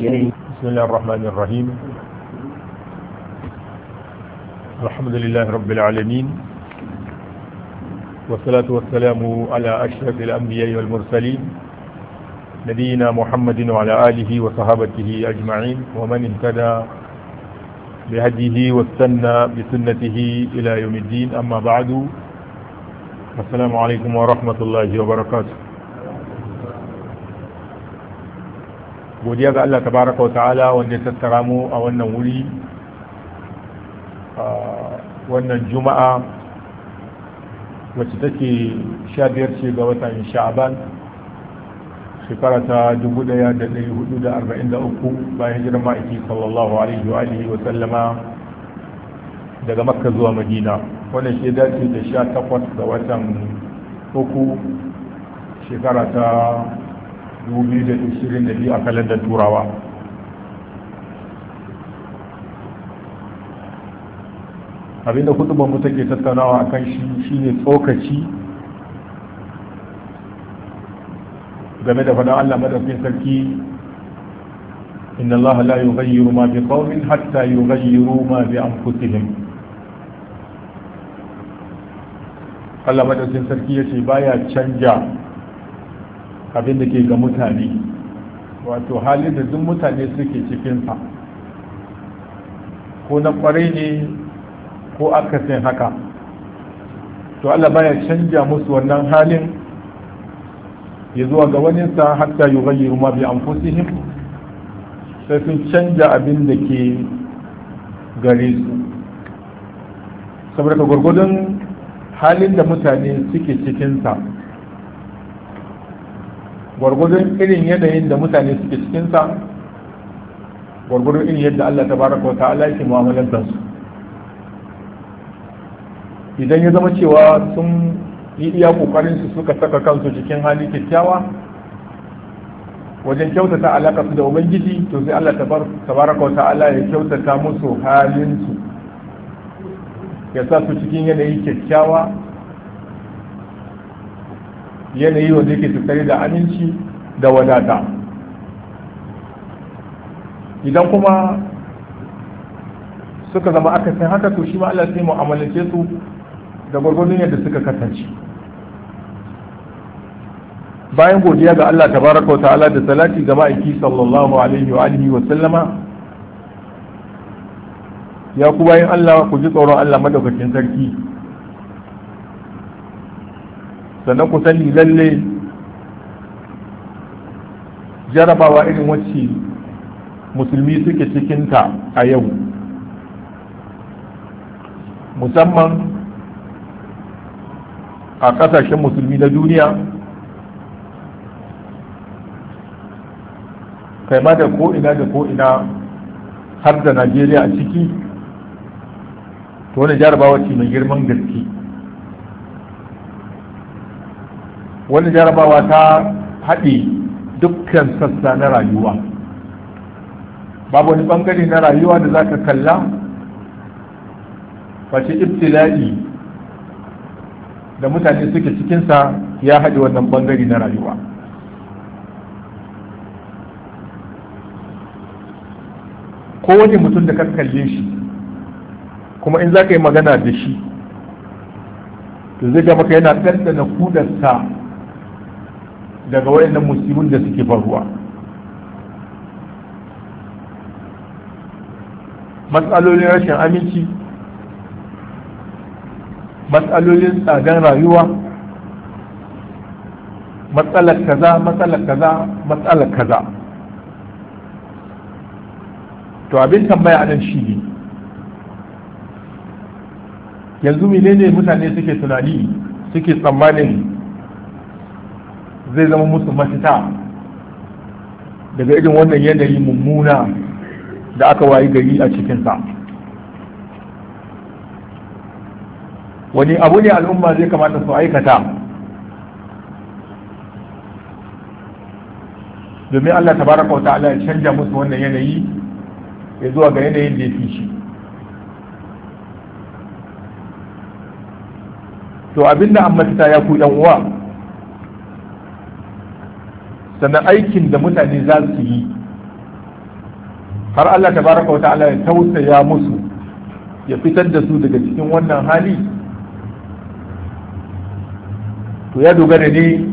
yanayi. Bismillahir Rahmanir Rahim. Alhamdulillahi Rabbil Alamin. Wassalatu wassalamu ala ashrafil anbiya'i wal mursalin. نبينا محمد وعلى آله وصحابته أجمعين ومن اهتدى بهديه واستنى بسنته إلى يوم الدين أما بعد السلام عليكم ورحمة الله وبركاته. godiya ga Allah tabaraka wa ta'ala wanda ya tattara mu a wannan wuri wannan juma'a wacce take 15 ce ga watan Sha'ban shekara ta 1443 bayan hijirar ma'aiki sallallahu alaihi wa alihi wa sallama daga Makka zuwa Madina, wannan shi dace da 18 ga watan uku shekara ta 2022 a kalandar turawa. Abinda kutuban mu take tattaunawa akan shi shine tsokaci game da faɗin Allah madaukakin sarki inna Allah la yughayyiru ma bi qaumin hatta yughayyiru ma bi anfusihim. Allah madaukakin sarki yace baya canja abin da ke ga mutane, wato halin da duk mutane suke cikin sa ko na kwarai ne ko akasin haka, to Allah baya canja musu wannan halin ya zuwa ga waninsa hatta yi ghayyiru ma bi anfusihim, sai sun canja abin da ke gare su. Saboda gwargwadon halin da mutane suke cikinsa, gwargwadon irin yanayin da mutane suke cikinsa, gwargwadon irin yadda Allah tabaraka wa ta'ala yake mu'amalantar su. Idan ya zama cewa sun yi iya kokarin su suka saka kansu cikin hali kyakkyawa wajen kyautata alaka su da ubangiji, to sai Allah tabaraka wa ta'ala ya kyautata musu halin su, ya sa su cikin yanayi kyakkyawa, yanayi wanda yake tattare da aminci da wadata. Idan kuma suka zama akasin haka, to shi ma Allah sai mu'amalance su da gwargwadon yadda suka kasance. Bayan godiya ga Allah tabaraka wa ta'ala da salati ga ma'aiki sallallahu alaihi wa alihi wa sallama, ya ku bayan Allah ku ji tsoron Allah madaukakin sarki, sannan ku sani lalle jarabawa irin wacce musulmi suke cikinta a yau, musamman a kasashen musulmi na duniya, kai ma da ko'ina da ko'ina har da Najeriya a ciki, to wani jarabawa ce mai girman gaske. Wani jarabawa ta haɗe dukkan sassa na rayuwa, babu wani ɓangare na rayuwa da za ka kalla face ibtila'i da mutane suke cikinsa ya haɗe wannan ɓangare na rayuwa. Kowane mutum da ka kalle shi, kuma in za ka yi magana da shi, to zai ga maka yana ɗanɗana kudarsa daga wayannan musibin da suke faruwa. Matsalolin rashin aminci, matsalolin tsadan rayuwa, matsalar kaza, matsalar kaza, matsalar kaza. To abin tambaya anan shi ne, yanzu menene mutane suke tunani, suke tsammanin zai zama musu mafita daga irin wannan yanayi mummuna da aka wayi gari a cikinsa? Wani abu ne al'umma zai kamata su aikata domin Allah tabaraka wa ta'ala ya canja musu wannan yanayi ya zuwa ga yanayin da ya fi shi? To abinda an mafita ya ku yan uwa, sannan aikin da mutane za su yi har Allah tabaraka wa ta'ala ya tausaya musu ya fitar da su daga cikin wannan hali, to ya dogara ne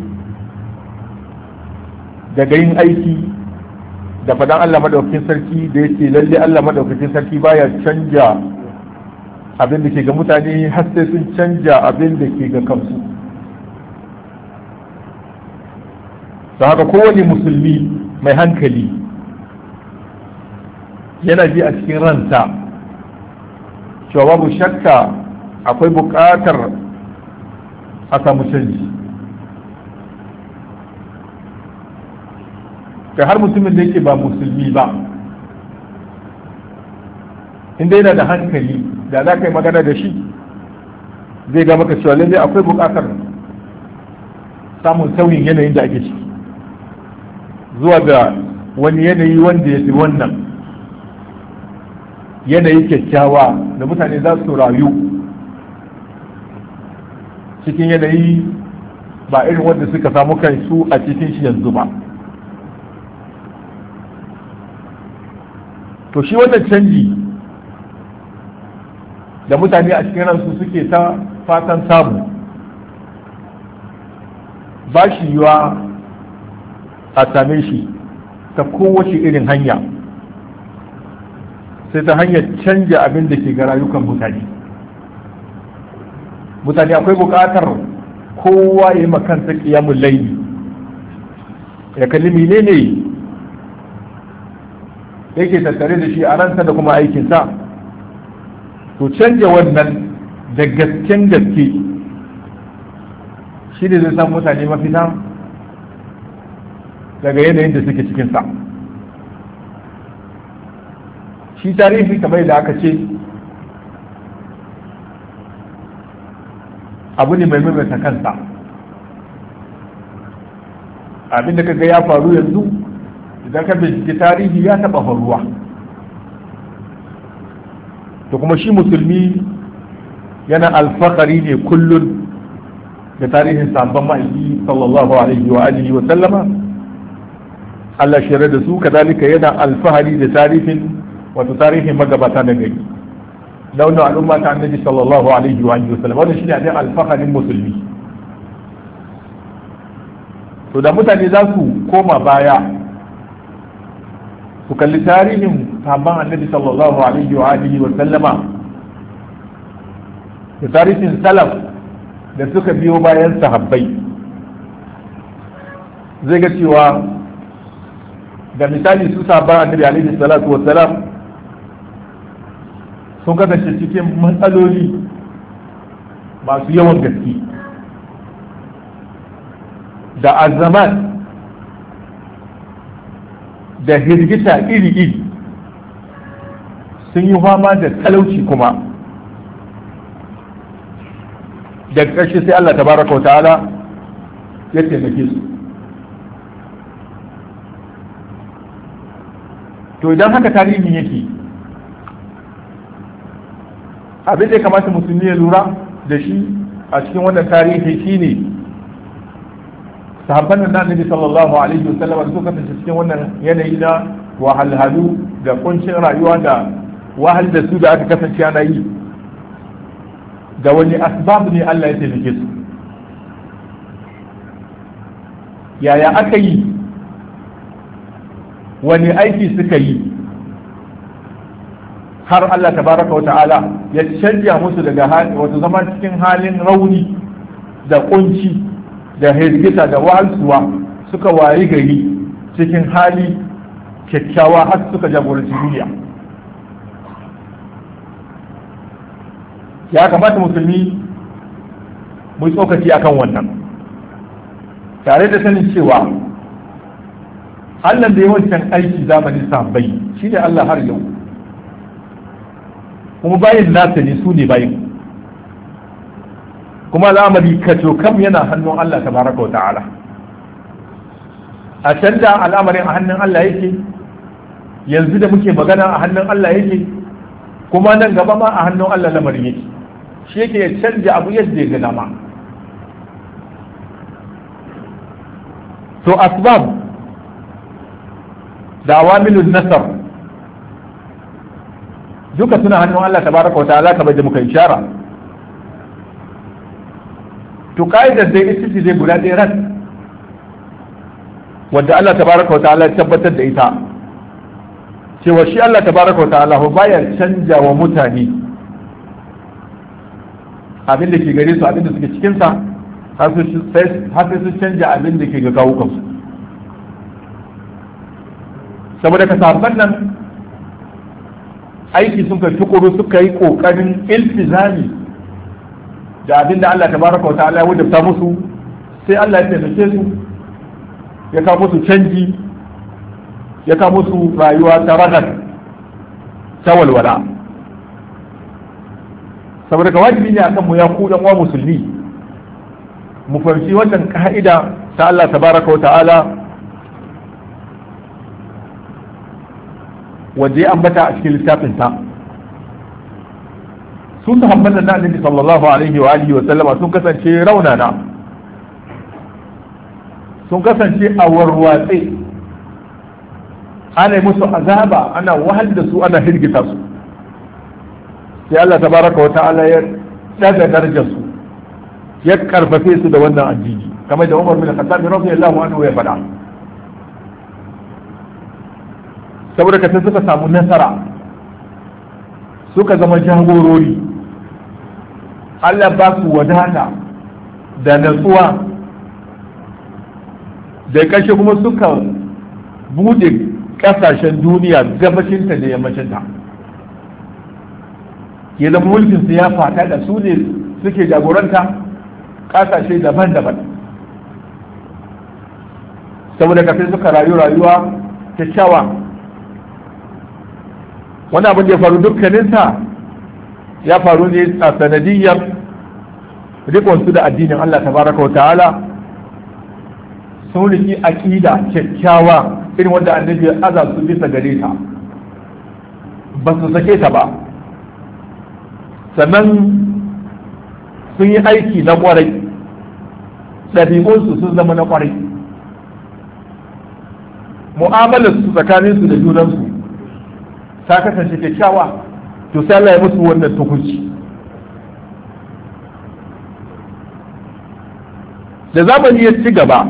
daga yin aiki da fadan Allah madaukakin sarki da yake lalle Allah madaukakin sarki baya canja abin da ke ga mutane har sai sun canja abin da ke ga kansu. da haka kowane musulmi mai hankali yana ji a cikin ransa cewa babu shakka akwai buƙatar a samu canji. kai har mutumin da yake ba musulmi ba, inda yana da hankali da za ka yi magana da shi zai ga maka cewa lallai akwai buƙatar samun sauyin yanayin da ake ciki zuwa ga wani yanayi wanda ya fi wannan yanayi kyakkyawa da mutane za su rayu cikin yanayi ba irin wanda suka samu kansu a cikin shi yanzu ba. to shi wannan canji da mutane a cikin ransu suke ta fatan samu ba shi yiwa a same shi ta kowace irin hanya sai ta hanyar canja abin da ke ga rayukan mutane akwai buƙatar kowa ya yi makanta ƙiyamun laili ya kalli menene yake tattare da shi a ransa da kuma aikinsa, to canja wannan da gasken gaske shi ne zai san mutane mafita daga yanayin da suke cikinsa. shi tarihi kamar da aka ce abu ne mai maimaita kansa. abin da kaga ya faru yanzu idan ka bincike tarihi ya taba faruwa. to kuma shi musulmi yana alfakari ne kullun da tarihin sabon ma'aiki sallallahu alaihi wa alihi wa sallama. Allah shirya da su kadalika yana alfahari da tarihin magabata na gari launin al'umma ta annabi sallallahu alaihi wa sallam. wannan shine abin alfaharin musulmi. to da mutane za su koma baya su kalli tarihin sahabban annabi sallallahu alaihi wa sallama da tarihin salaf da suka biyo bayan sahabbai, zai ga cewa da misali su sahabban annabi alaihi salatu wa salam sun kasance cikin matsaloli masu yawan gaske da azamat da hirgita iri-iri, sun yi fama da talauci kuma daga ƙarshe sai Allah tabaraka wa ta'ala ya taimake su. to idan haka tarihin yake, abin da ya kamata musulmi ya lura da shi a cikin wannan tarihi shine sahabban nan Annabi sallallahu alaihi wasallam da suka kasance cikin wannan yanayi na wahalhalu da kuncin rayuwa da wahal da su da aka kasance ana yi, da wani asbab ne Allah ya taimake su, yaya aka yi, wani aiki suka yi har Allah tabaraka wa ta'ala ya canja musu daga wato zama cikin halin rauni da kunci da hirgita da wa'alsuwa suka wayi gari cikin hali kyakkyawa har suka jagoranci duniya. ya kamata musulmi mu yi tsokaci akan wannan, tare da sanin cewa Allah da yawancin aiki zamanin sahabbai shi ne Allah har yau, kuma bayin nasa ne, su ne bayin, kuma al'amari kaco kam yana hannun Allah tabaraka wa ta'ala. a can da al'amarin a hannun Allah yake, yanzu da muke magana a hannun Allah yake, kuma nan gaba ma a hannun Allah lamarin yake, shi yake ya canja abu yadda ya ga dama. to asbab da awamilun nasar duka suna hannun Allah tabaraka wa ta'ala kamar da muka ishara. To ka'idar dai ita ce dai guda ɗaya ran wadda Allah tabaraka wa ta'ala ya tabbatar da ita, cewa shi Allah tabaraka wa ta'ala baya canja wa mutane abin da ke gare su, abin da suke cikin sa, har sai su canja abin da ke ga kawukansu. Saboda ka sahabban nan aiki sun kai tukuru, suka yi kokarin iltizami da abin da Allah tabaraka wa ta'ala ya wajabta musu, sai Allah ya taimake su, ya kawo musu canji, ya kawo musu rayuwa ta ranar ta walwala. Saboda ka wajibi ne akan mu ya ku dan uwa musulmi mu fahimci wannan ka'ida ta Allah tabaraka wa ta'ala wanda ya ambata a cikin littafin ta. Su sahabban da Annabi sallallahu alaihi wa alihi wa sallama sun kasance raunana, sun kasance a warwatse, ana yi musu azaba, ana wahal da su, ana hirgita su. Sai Allah tabaraka wa ta'ala ya daga darajar su, ya karfafe su da wannan addini, kamar da Umar bin Khattab radiyallahu anhu ya faɗa. Saboda ka sai suka samu nasara, suka zama jagorori, Allah ba su wadata da natsuwa, da ƙarshe kuma suka bude ƙasashen duniya gabashinta da yammacinta. Ya zama mulkinsu ya fata da su ne suke jagoranta ƙasashe daban-daban. Saboda ka sai suka rayuwa kyakkyawa. Wani abin da ya faru dukkaninsa ya faru ne a sanadiyyar rikonsu da addinin Allah tabaraka wa ta'ala, sun riki aqida kyakkyawa irin wanda annabi ya aza su bisa gare ta, ba su sake ta ba. Sannan sun yi aiki na kwarai, ɗabi'unsu sun zama na kwarai, mu'amalarsu tsakaninsu da junansu ta kasance kyakkyawa. To sai Allah ya musu wannan tukunci. Da zamani ya ci gaba,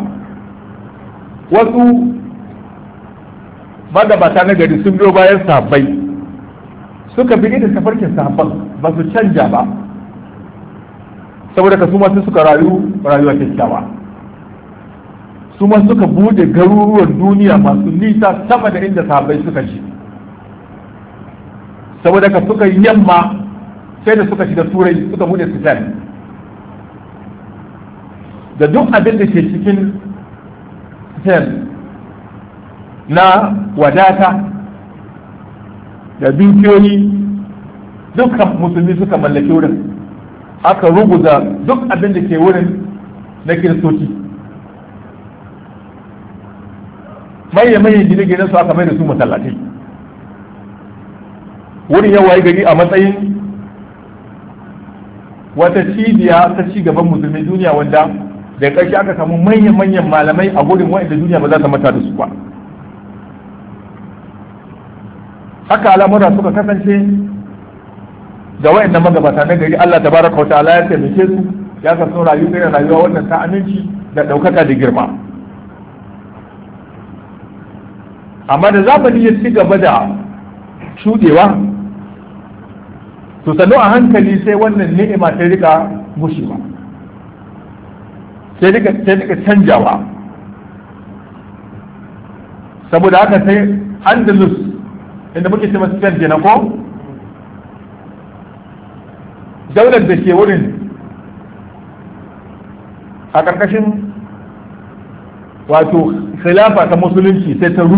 wasu magabata na gari sun biyo bayan sahabbai, suka bi da tafarkin sahabban, ba su canja ba. Saboda ka su ma suka rayuwa kyakkyawa, su ma suka bude garuruwan duniya masu nisa sama da inda sahabbai suka ci. Saboda ka suka yi yamma, sai da suka shiga turai, suka bude Spain, da duk abin da ke cikin Spain na wadata da dukiyoyi, dukkan musulmi suka mallaki wurin. Aka ruguza duk abin da ke wurin na kiristoci, maye gine-gine su aka mai da su masallatai. Wurin yawa yi gari a matsayin wata cibiya ta ci gaban musulmin duniya, wanda da ƙarshe aka samu manyan malamai a gurin wa'anda duniya ba za ta mata da su ba. Haka al'amura suka kasance da wa'anda magabata na gari. Allah tabaraka wa ta'ala ya taimake su, ya ka sun rayu irin rayuwa wannan ta aminci da ɗaukaka da girma. Amma da zamani ya ci gaba da shuɗewa, to sannu a hankali sai wannan ni'ima ta rika gushewa, sai rika canjawa. Saboda haka sai Andalus, inda muke ce masu Spain kenan ko, daular da ke wurin a ƙarƙashin wato khilafa ta musulunci sai ta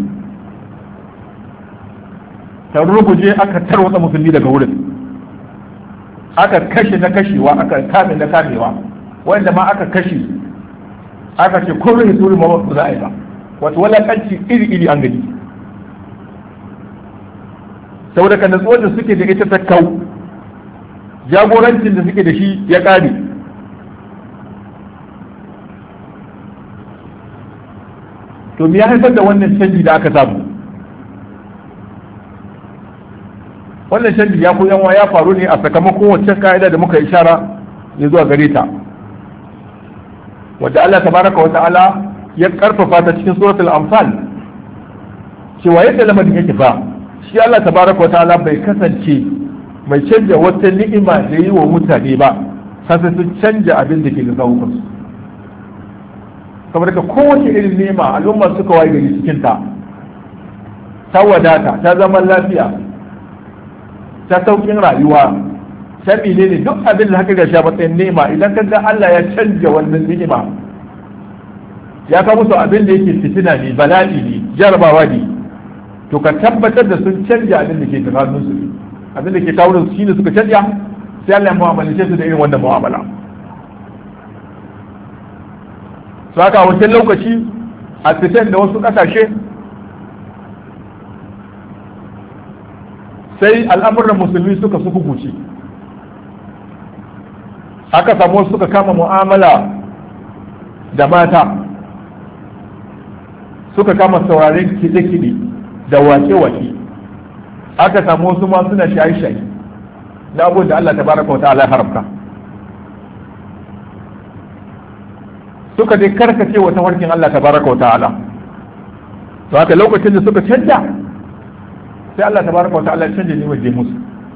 ruguje, aka tarwatsa musulmi daga wurin, aka kashe na kashewa, aka kame na kamewa, wanda ma aka kashe aka ce kun rai suri ma ba za a yi ba. Wato walakanci iri an gani. Saboda kan natsuwar da suke da ita ta kau, jagorancin da suke da shi ya ƙare. To me ya haifar da wannan canji da aka samu? wannan canji ya ku yanwa ya faru ne a sakamakon wacce ka'ida da muka ishara ya zuwa gare ta, wadda Allah tabaraka wa ta'ala ya karfafa ta cikin suratul anfal cewa yadda lamarin yake fa shi Allah tabaraka wa ta'ala bai kasance mai canja wata ni'ima da yi wa mutane ba sai sun canja abin da ke ga zawukansu. kamar ka kowace irin nema al'umma suka waye gari cikin ta wadata, ta zaman lafiya, ta saukin rayuwa, ta ne duk abin da haka ga sha matsayin nema, idan ka ga Allah ya canja wannan ni'ima ya kawo musu abin da yake fitina ne, bala'i ne, jarabawa ne, to ka tabbatar da sun canja abin da ke tsakanin su ne, abin da ke kawo su shine suka canja, sai Allah ya mu'amalace su da irin wannan mu'amala. su haka a wancan lokaci a fitan da wasu kasashe sai al'amuran musulmi suka su hukuci, aka samu suka kama mu'amala da mata, suka kama sauraren kiɗe-kiɗe da wake-wake, aka samu wasu ma suna shaye-shaye na abubuwan da Allah tabaraka wa ta'ala haramta, suka dai karkace wa tafarkin Allah tabaraka wa ta'ala. to haka lokacin da suka canja sai Allah tabaraka wa ta'ala ya canja ne waje musu.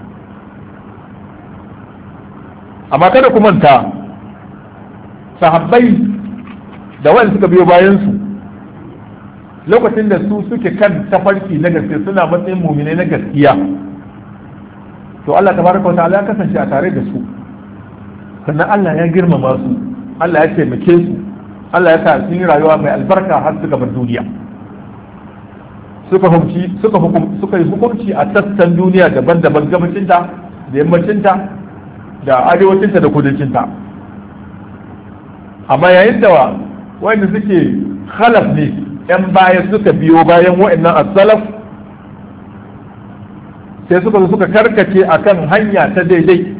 amma kada ku manta sahabbai da wanda suka biyo bayan su lokacin da su suke kan tafarki na gaske suna matsayin mu'minai na gaskiya, to Allah tabaraka wa ta'ala ya kasance a tare da su, sannan Allah ya girmama su, Allah ya taimake su, Allah ya sa sun yi rayuwa mai albarka har suka bar duniya, suka yi hukunci a sassan duniya daban-daban, gabacinta da yammacinta da arewacinta da kudancinta. amma yayin da wanda suke khalaf ne yan baya suka biyo bayan wa'annan as-salaf, sai suka karkace akan hanya ta daidai,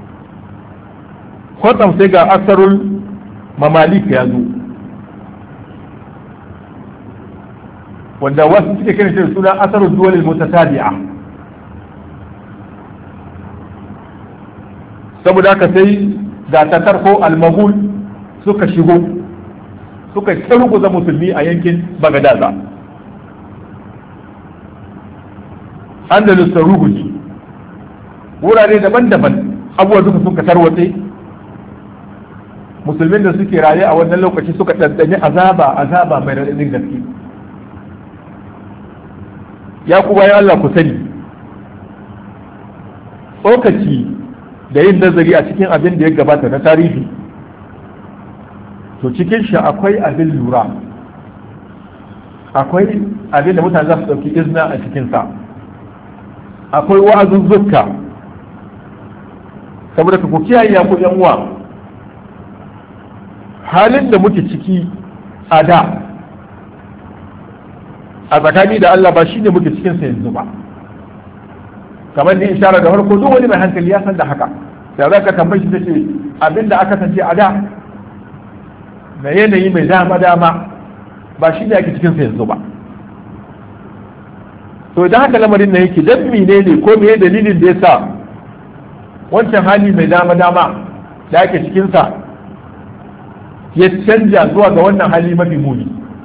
kwatsam sai ga asarul mamalik ya zo, wanda wasu suke kiran shi da suna asarul duwalil mutatabi'a. saboda haka sai ga tatar ko almahul suka shigo suka targuza musulmi a yankin bagadaza, andalus da ruguji, wurare daban-daban abubuwa suka tarwatse. musulmin da suke raye a wannan lokaci suka ɗanɗani azaba mai raɗaɗin gaske. ya ku bayan Allah ku sani, tsokaci da yin nazari a cikin abin da ya gabata na tarihi, to cikin shi akwai abin lura, akwai abin da mutane za su ɗauki izina a cikinsa, akwai wa'azuzzuka. saboda ku kiyaye ya ku yan uwa, halin da muke ciki a da a tsakani da Allah ba shi ne muke cikinsa yanzu ba. kamar ni ishara da farko, duk wani mai hankali ya san da haka. da za ka tambayi shi tace abinda aka sace a da na yanayi mai dama ba shi ne ake cikinsa yanzu ba. to idan haka lamarin na yake, dan menene ko meye dalilin da ya sa wancan hali mai dama da ake cikinsa ya canja zuwa ga wannan hali mafi muni?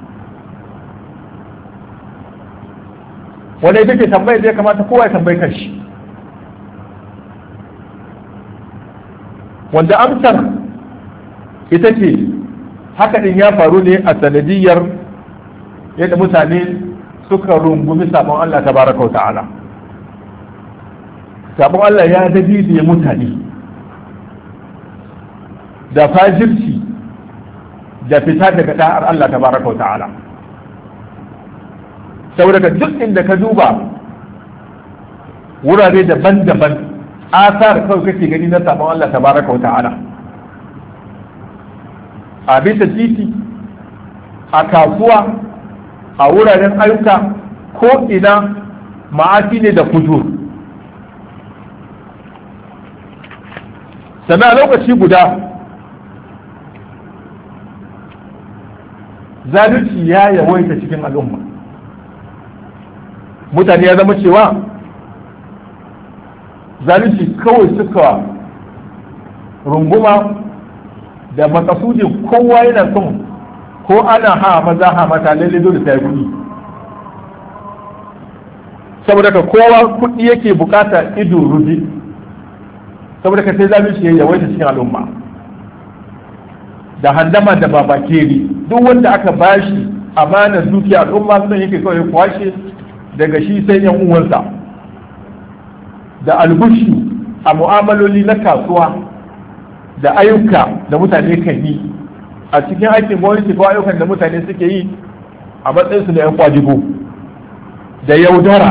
wanda ita ke tambayar da ya kamata kowa ya tambayi kanshi, wanda amsar ita ce haka din ya faru ne a sanadiyar yadda mutane suka rungumi sabon Allah tabaraka wa ta'ala. sabon Allah ya dabiye mutane da fajirci da fita daga da'ar Allah tabaraka wa ta'ala. saboda duk inda ka duba wurare daban-daban asar kawai kake gani na sabon Allah tabaraka wa ta'ala, a bisa titi, a kasuwa, a wuraren ayyuka, ko ina ma'asi ne da fujur. sannan a lokaci guda zalunci ya yawaita cikin al'umma. mutane ya zama cewa zalunci kawai suka runguma da makasudin kowa yana son ko ana ha maza ha mata lalle dole sai kuɗi, saboda ka kowa kuɗi yake bukata ido rubi, saboda ka sai zalunci ya yawaita cikin al'umma da handama da babakeri. Duk wanda aka bashi amanar dukiya al'umma sun yake kawai kwashe daga shi sai yan uwansa, da albushi a mu'amaloli na kasuwa da ayyuka da mutane kan yi a cikin aikin gwamnati ko ayyukan da mutane suke yi a matsayinsu na yan kwajigo, da yaudara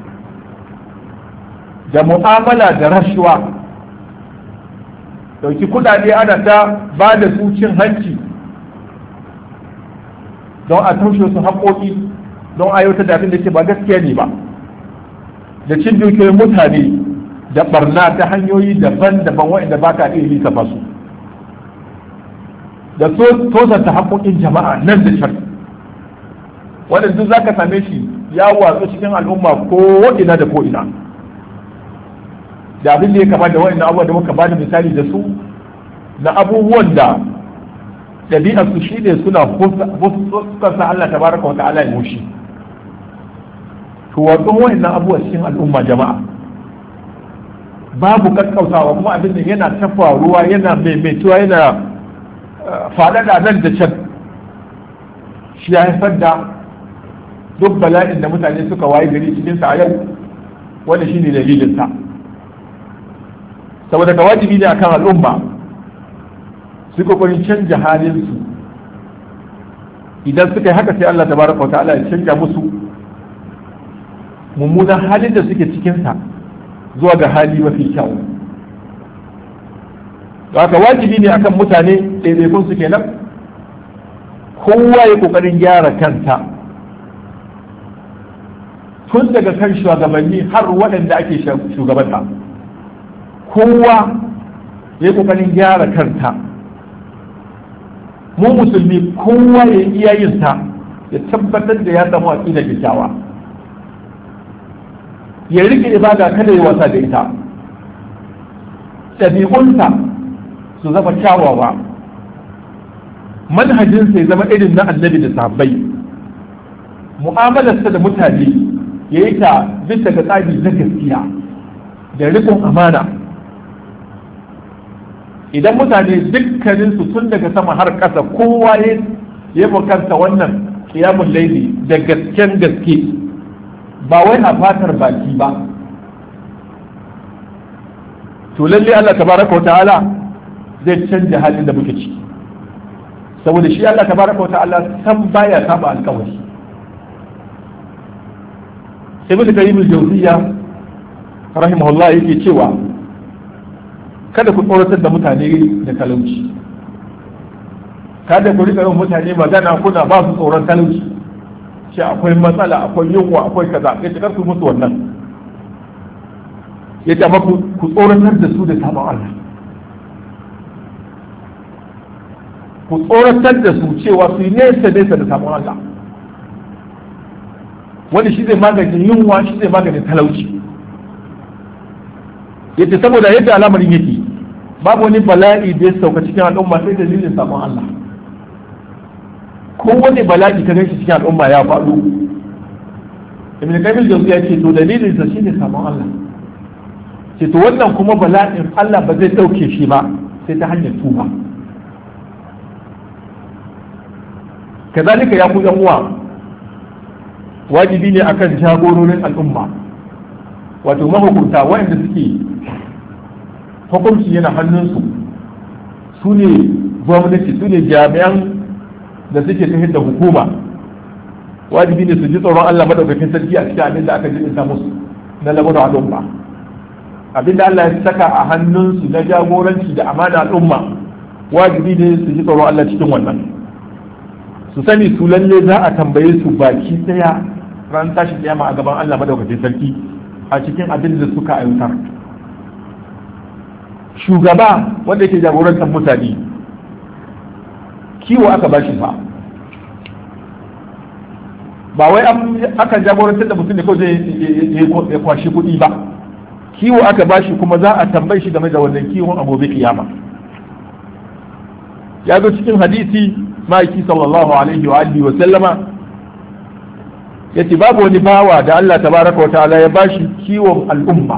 da mu'amala da rashuwa, dauki kudade ana ta ba da su cin hanci don a taushe su haƙoƙi, don ayyuta da abin da ke ba gaskiya ne ba, da cin dukiyoyin mutane da barna ta hanyoyi daban-daban waɗanda ba ka iya lissafa su, da tozarta haƙoƙin jama'a nan da can, wanda duk za ka same shi ya watsu cikin al'umma ko ina da ko ina. Da abin da ya kama da waɗannan abubuwan da muka bada misali da su na abubuwan da ɗabi'ar su shi ne suna fuskarsa Allah tabaraka wa ta'ala ya mushi. To watsun waɗannan abubuwan cikin al'umma jama'a babu kakkautawa, kuma abin da yana ta faruwa yana maimaituwa yana faɗaɗa nan da can, shi ya haifar da duk bala'in da mutane suka waye gari cikinsa a yau, wanda shi ne dalilinsa. Saboda ka wajibi ne akan al'umma su kokarin canja halinsu, idan suka yi haka sai Allah tabaraka wa ta'ala ya canja musu mummunan halin da suke cikinsa zuwa ga hali mafi kyau. Haka wajibi ne akan mutane ɗaiɗaikun su kenan kowa ya kokarin gyara kanta, tun daga kan shugabanni har waɗanda ake shugabanta. Kowa ya yi kokarin gyara kanta, mu musulmi kowa ya iya yin ta ya tabbatar da ya samu aqida kyakkyawa, ya rike ibada kada ya wasa da ita, ɗabi'unsa su zama kyawawa, manhajinsa ya zama irin na annabi da sahabbai, mu'amalarsa da mutane ya yi ta bisa ga tsari na gaskiya da riƙon amana. Idan mutane dukkaninsu tun daga sama har ƙasa kowa ya bukanta wannan kiyamun laili da gasken gaske, ba wai a fatar baki ba, to lalle Allah tabaraka wa ta'ala zai canja halin da muke ciki, saboda shi Allah tabaraka wa ta'ala san baya saba alƙawari. Ibn Qayyim al-Jawziyya rahimahullah yake cewa kada ku tsoratar da mutane da talauci, kada ku rika yin mutane magana kuna ba su tsoron talauci, shi akwai matsala, akwai yunwa, akwai kaza, ya ce kar ku musu wannan, ya ce ku tsoratar da su da sabon Allah, ku tsoratar da su cewa su yi nesa nesa da sabon Allah, wanda shi zai maganin yunwa, shi zai maganin talauci. Ya ce saboda yadda al'amarin yake babu wani bala'i da ya sauka cikin al'umma sai dalilin sabon Allah. Ko wani bala'i ka ganshi cikin al'umma ya faɗo, Ibn Qayyim al-Jawziyya ya ce to dalilin sa shine sabon Allah. Ce to wannan kuma bala'in Allah ba zai dauke shi ba sai ta hanyar tuba. Kazalika ya ku yan uwa, wajibi ne akan jagororin al'umma, wato mahukunta wanda suke hukunci yana hannunsu, su ne gwamnati, su ne jami'an da suke tafiyar da hukuma, wajibi ne su ji tsoron Allah madaukakin sarki a cikin abin da aka jibinta musu na lamuran al'umma, abin da Allah ya saka a hannunsu na jagoranci da amana al'umma, wajibi ne su ji tsoron Allah cikin wannan, su sani su lalle za a tambaye su baki daya ran tashi kiyama a gaban Allah madaukakin sarki a cikin abin da suka aiwatar. Shugaba wanda yake jagorantar mutane kiwo aka bashi ba wai aka jagorantar da mutum da kawai ya kwashi kuɗi ba, kiwo aka bashi kuma za a tambaye shi game da wannan kiwon a gobe kiyama. Ya zo cikin hadisi ma'aiki sallallahu alaihi wa alihi wa sallama yace babu wani bawa da Allah tabaraka wa ta'ala ya bashi kiwon al'umma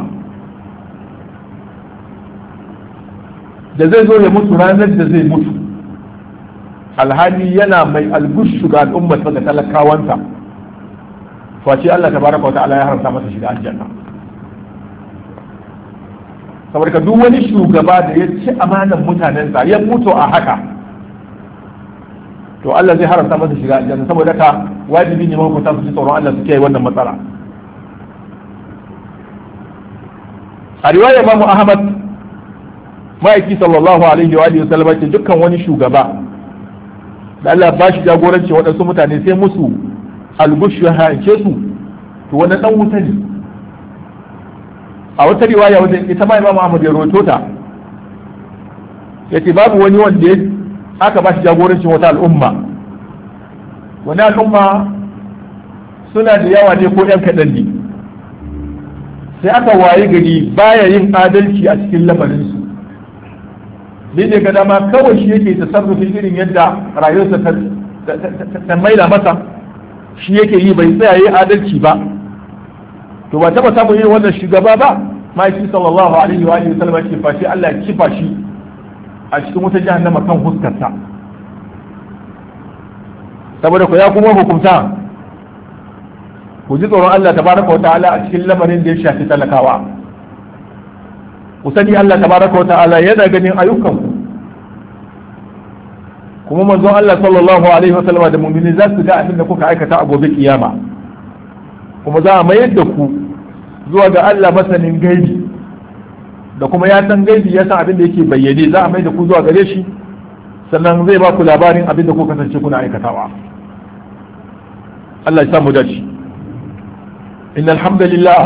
da zai zo ya mutu ranar da zai mutu alhali yana mai algushu ga al'ummar da talakawanta, face Allah tabaraka wa ta'ala ya haramta masa shiga aljanna. saboda duk wani shugaba da ya ci amanan mutanensa ya mutu a haka, to Allah zai haramta masa shiga aljanna. Saboda ka wajibi ne mahukunta su ji tsoron Allah su kiyaye wannan matsala. A riwaya Imam Ahmad ma'aiki sallallahu alaihi wa sallam ce dukkan wani shugaba da Allah ba shi jagoranci waɗansu mutane sai musu algushu ya hance su, to wani dan wuta ne. A wata riwaya wajen ita ma Imam Ahmad ya rawaito ta, yace babu wani wanda aka ba shi jagorancin wata al'umma, wani al'umma suna da yawa ne ko ɗan kaɗan ne, sai aka waye gari baya yin adalci a cikin lamarinsu. Ni ne ga dama kawai shi yake tasarrufin irin yadda rayuwarsa ta maida masa, shi yake yi, bai tsaya yi adalci ba. To ba taba samun yin wannan shugaba ba, ma'aiki sallallahu alaihi wa sallam ce fashi Allah ya kifa shi a cikin wutar jahannama kan huskarsa. Saboda ku ya kuma hukunta, ku ji tsoron Allah tabaraka wa ta'ala a cikin lamarin da ya shafi talakawa. Ku sani Allah tabaraka wa ta'ala yana ganin ayyukanku, kuma manzon Allah sallallahu alaihi wa sallam da mu'mini za su ga abin da kuka aikata a gobe kiyama, kuma za a mayar da ku zuwa ga Allah masanin gaibi, da kuma ya san gaibi ya san abin da yake bayyane, za a mai da ku zuwa gare shi, sannan zai ba ku labarin abin da ku kasance kuna aikatawa. Allah ya samu dace. إن الحمد لله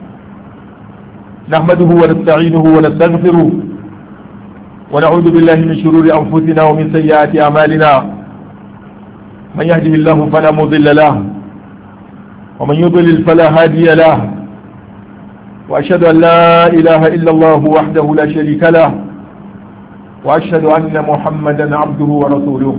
نحمده ونستعينه ونستغفره ونعوذ بالله من شرور أنفسنا ومن سيئات أعمالنا. من يهده الله فلا مضل له ومن يضلل فلا هادي له، وأشهد أن لا إله إلا الله وحده لا شريك له، وأشهد أن محمدا عبده ورسوله.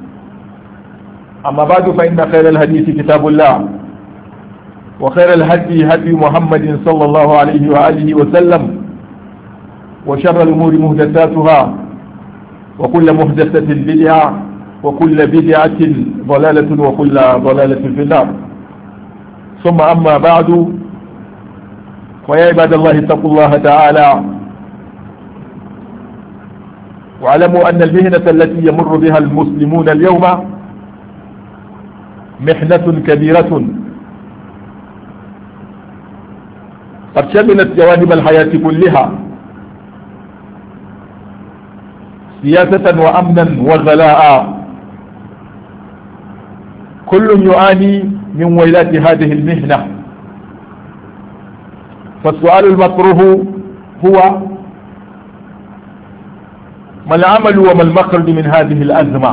أما بعد، فإن خير الحديث كتاب الله، وخير الهدي هدي محمد صلى الله عليه وآله وسلم، وشر الأمور محدثاتها، وكل محدثة بدعة، وكل بدعة ضلالة، وكل ضلالة في النار. ثم أما بعد، ويا عباد الله اتقوا الله تعالى واعلموا أن المهنة التي يمر بها المسلمون اليوم محنة كبيرة قد شملت جوانب الحياة كلها، سياسة وأمنا وغلاء. كل يعاني من ويلات هذه المهنة. فالسؤال المطروح هو: ما العمل وما المخرج من هذه الأزمة؟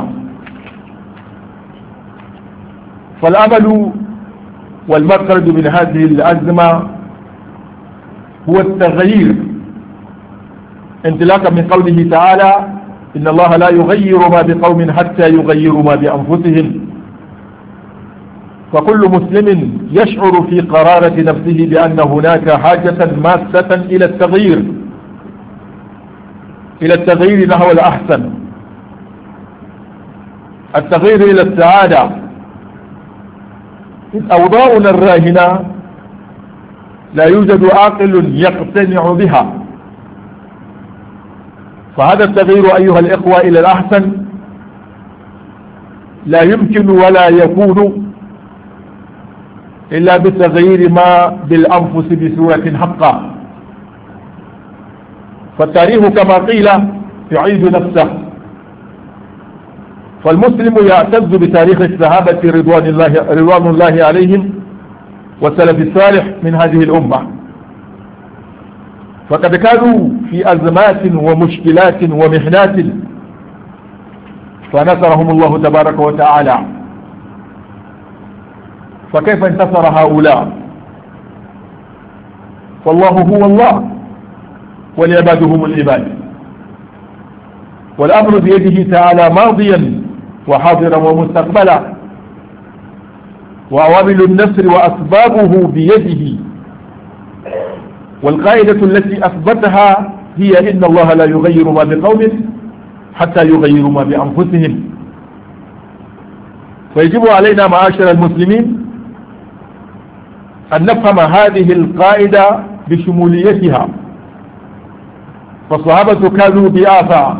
فالعمل والمخرج من هذه الأزمة هو التغيير، انطلاقا من قوله تعالى: إن الله لا يغير ما بقوم حتى يغيروا ما بأنفسهم. فكل مسلم يشعر في قرارة نفسه بأن هناك حاجة ماسة إلى التغيير نحو الأحسن، التغيير إلى السعادة. إذ أوضاعنا الراهنة لا يوجد عاقل يقتنع بها، فهذا التغيير أيها الإخوة إلى الأحسن لا يمكن ولا يكون إلا بتغيير ما بالأنفس بصورة حقا. فالتاريخ كما قيل يعيد نفسه، فالمسلم يعتز بتاريخ الصحابة رضوان الله عليهم والسلف الصالح من هذه الأمة، فقد كانوا في أزمات ومشكلات ومحنات فنصرهم الله تبارك وتعالى. فكيف انتصر هؤلاء؟ فالله هو الله والعباد هم العباد، والأمر بيده تعالى ماضيا وحاضرا ومستقبلا، وعوامل النصر وأسبابه بيده. والقاعدة التي أثبتها هي إن الله لا يغير ما بقوم حتى يغيروا ما بأنفسهم. فيجب علينا معاشر المسلمين أن نفهم هذه القاعدة بشموليتها. فالصحابة كانوا ضعافا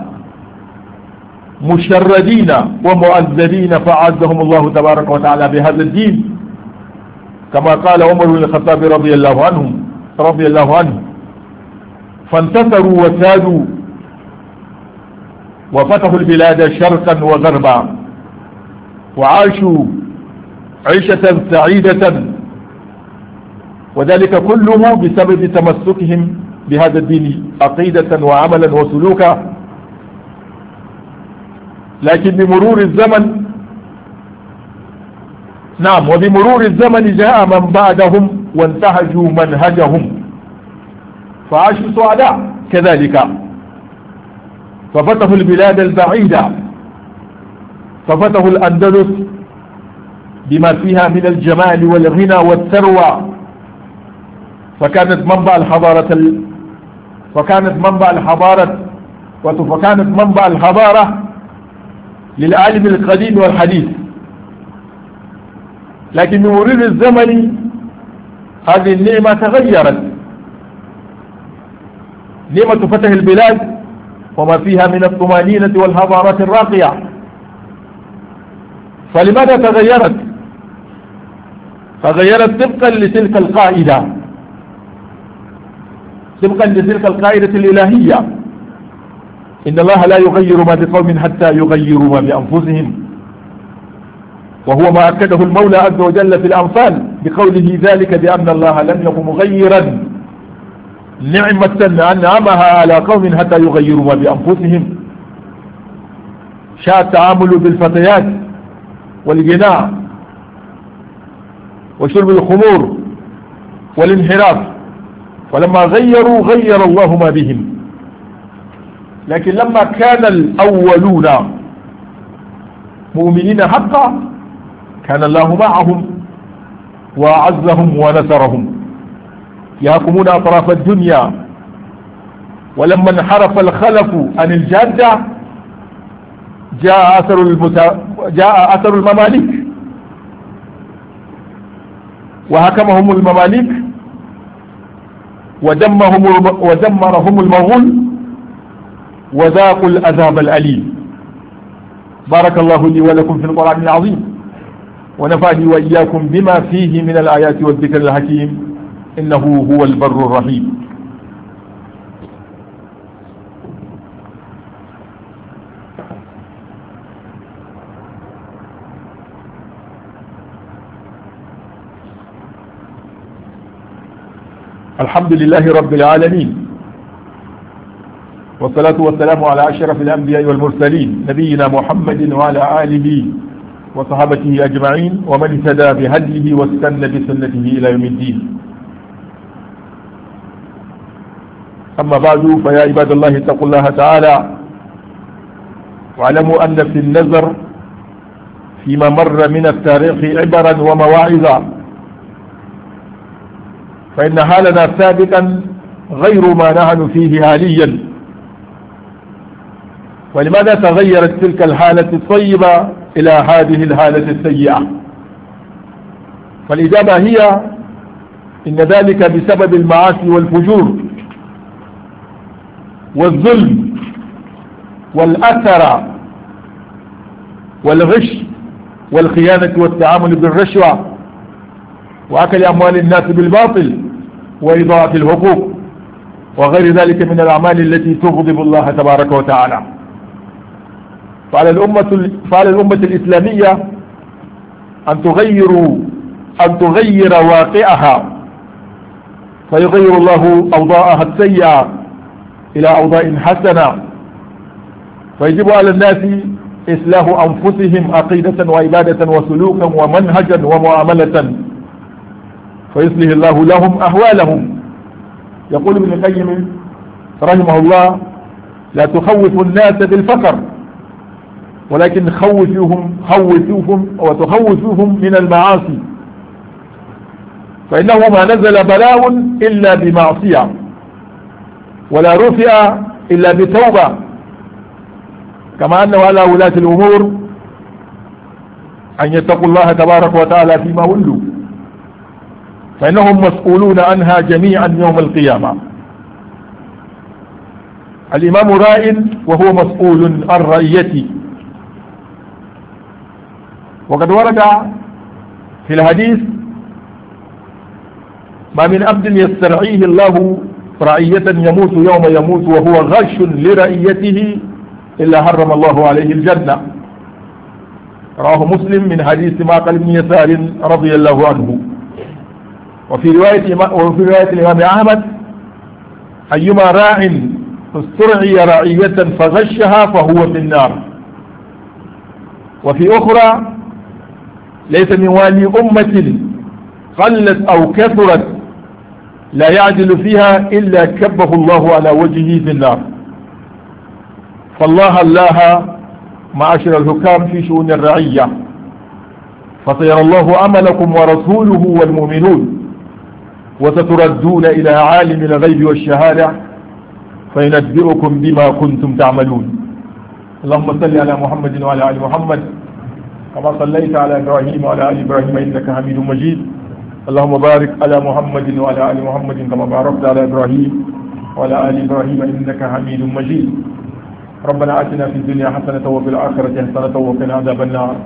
مشردين ومؤذبين، فأعزهم الله تبارك وتعالى بهذا الدين، كما قال عمر بن الخطاب رضي الله عنه فانتصروا وسادوا وفتحوا البلاد شرقا وغربا وعاشوا عيشة سعيدة، وذلك كله بسبب تمسكهم بهذا الدين عقيدة وعملا وسلوكا. لكن بمرور الزمن وبمرور الزمن جاء من بعدهم وانتهجوا منهجهم فعاشوا سعداء كذلك، ففتحوا البلاد البعيدة، ففتحوا الأندلس بما فيها من الجمال والغنى والثروة، فكانت منبع الحضارة للعالم القديم والحديث. لكن بمرور الزمن هذه النعمة تغيرت، نعمة فتح البلاد وما فيها من الطمأنينة والحضارات الراقية. فلماذا تغيرت؟ فغيرت طبقا لتلك القاعدة الإلهية، إن الله لا يغير ما بقوم حتى يغيروا ما بأنفسهم، وهو ما أكده المولى عز وجل في الأنفال بقوله ذلك بأن الله لم يكن مغيرا نعمة أنعمها على قوم حتى يغيروا ما بأنفسهم. شاء التعامل بالفتيات والجناع وشرب الخمور والانحراف، فلما غير الله ما بهم. لكن لما كان الأولون مؤمنين حقا كان الله معهم وأعزهم ونصرهم يحكمون أطراف الدنيا. ولما انحرف الخلف عن الجادة جاء أثر المماليك وحكمهم المماليك ودمرهم المغول وذاقوا العذاب الأليم. بارك الله لي ولكم في القرآن العظيم، ونفعني وإياكم بما فيه من الآيات والذكر الحكيم، إنه هو البر الرحيم. الحمد لله رب العالمين، والصلاة والسلام على أشرف الأنبياء والمرسلين نبينا محمد وعلى آله وصحابته أجمعين ومن اهتدى بهديه واستنى بسنته إلى يوم الدين. أما بعد، فيا عباد الله اتقوا الله تعالى واعلموا أن في النظر فيما مر من التاريخ عبرا ومواعظا، فإن حالنا سابقا غير ما نحن فيه حاليا. ولماذا تغيرت تلك الحالة الطيبة إلى هذه الحالة السيئة؟ فالإجابة هي إن ذلك بسبب المعاصي والفجور والظلم والأثر والغش والخيانة والتعامل بالرشوة وأكل أموال الناس بالباطل وإضاعة الحقوق وغير ذلك من الأعمال التي تغضب الله تبارك وتعالى. فعلى الأمة الإسلامية أن تغير واقعها، فيغير الله أوضاعها السيئة إلى أوضاع حسنة. فيجب على الناس إصلاح أنفسهم عقيدة وعبادة وسلوكا ومنهجا ومعاملة، فيصلح الله لهم أهوالهم يقول ابن القيم رحمه الله: لا تخوفوا الناس بالفقر، ولكن خوفوهم من المعاصي، فإنه ما نزل بلاء إلا بمعصية، ولا رفع إلا بتوبة، كما أنه على ولاة الأمور أن يتقوا الله تبارك وتعالى فيما ولوا، فإنهم مسؤولون عنها جميعا يوم القيامة. الإمام راء وهو مسؤول عن رعيته. وقد ورد في الحديث: ما من عبد يسترعيه الله رعية يموت يوم يموت وهو غش لرعيته إلا حرم الله عليه الجنة. رواه مسلم من حديث معقل بن يسار رضي الله عنه. وفي رواية الإمام أحمد: أيما راع استرعي رعية فغشها فهو في النار. وفي أخرى: ليس من والي أمة قلت أو كثرت لا يعدل فيها إلا كبه الله على وجهه في النار. فالله معاشر الحكام في شؤون الرعية، فسيرى الله عملكم ورسوله والمؤمنون، وستردون إلى عالم الغيب والشهادة فينبئكم بما كنتم تعملون. اللهم صل على محمد وعلى آل محمد كما صليت على إبراهيم وعلى آل إبراهيم إنك حميد مجيد. اللهم بارك على محمد وعلى آل محمد كما باركت على إبراهيم وعلى آل إبراهيم إنك حميد مجيد. ربنا آتنا في الدنيا حسنة وفي الآخرة حسنة وقنا عذاب النار.